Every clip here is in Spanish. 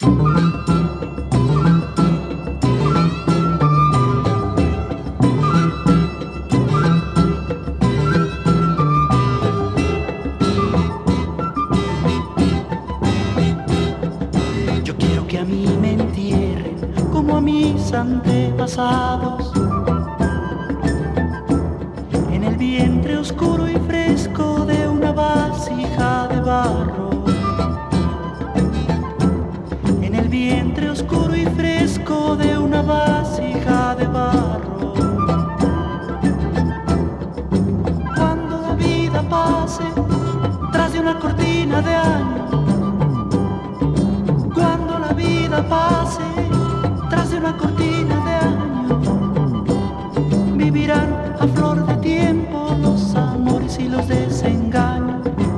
Yo quiero que a mí me entierren como a mis antepasados, en el vientre oscuro y fresco de una vasija de barro, en el vientre oscuro y fresco de una vasija de barro. Cuando la vida pase tras de una cortina de años, cuando la vida pase tras de una cortina de años, vivirán a flor de tiempo los amores y los desengaños.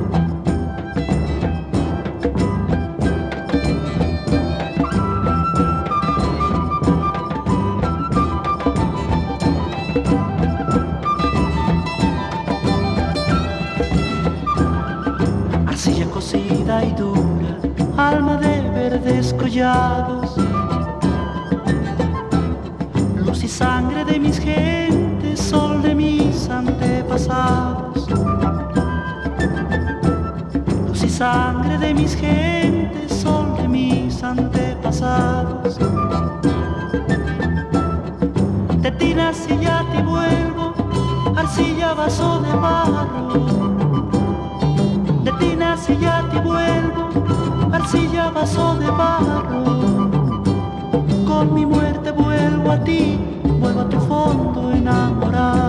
Arcilla cocida y dura, alma de verdes collados, luz y sangre de mis gentes, sol de mis antepasados, luz y sangre de mis gentes, sol de mis antepasados. De ti nací y ya te vuelvo, arcilla vaso de barro. De ti nací y ya te vuelvo, arcilla vaso de barro. Con mi muerte vuelvo a ti, vuelvo a tu fondo enamorado.